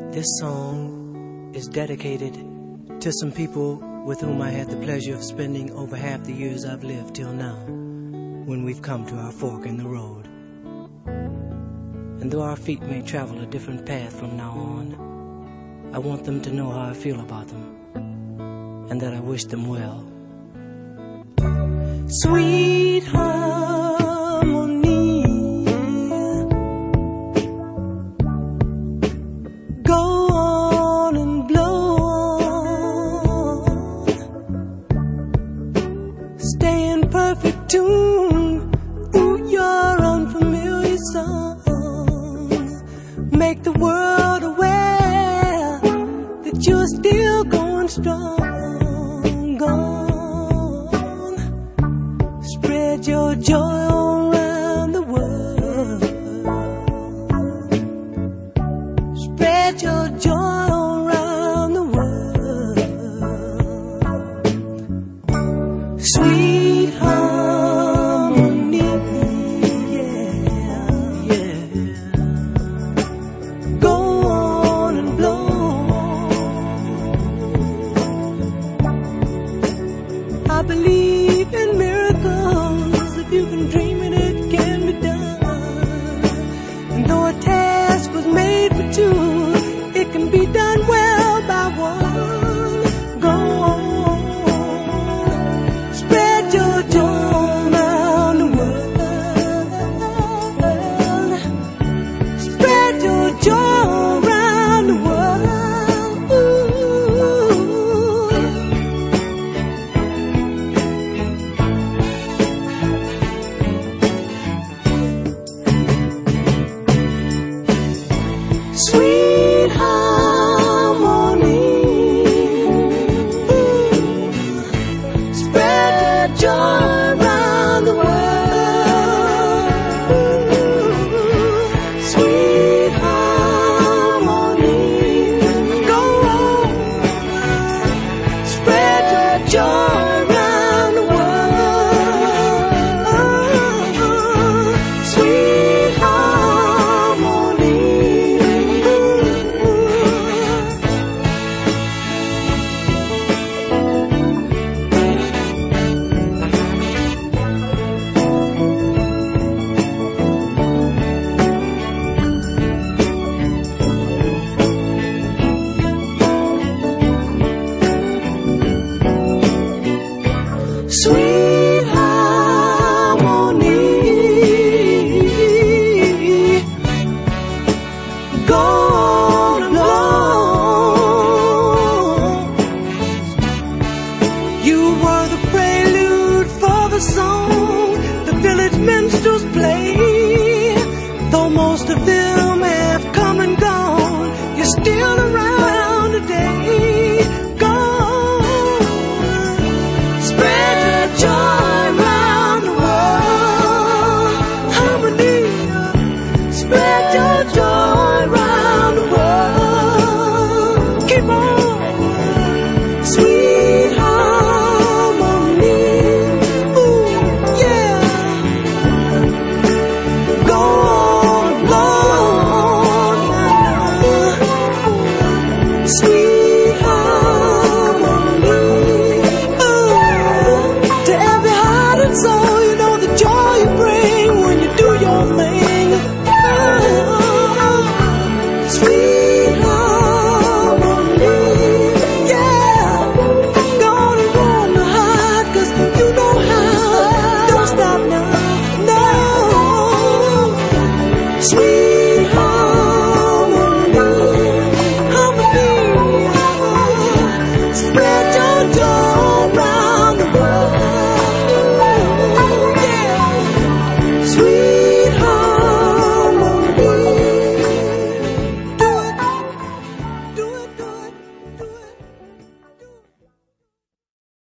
This song is dedicated to some people with whom I had the pleasure of spending over half the years I've lived till now, when we've come to our fork in the road. And though our feet may travel a different path from now on, I want them to know how I feel about them, and that I wish them well. Sweet harmony, go on and blow on, stay in perfect tune through your unfamiliar songs. Make the world aware that you're still going strong. Gone. Spread your joy all around the world. Spread your joy all around the world. Sweet harmony, yeah, yeah. Go on and blow on. I believe in miracles. If you can dream it, it can be done. And though it takes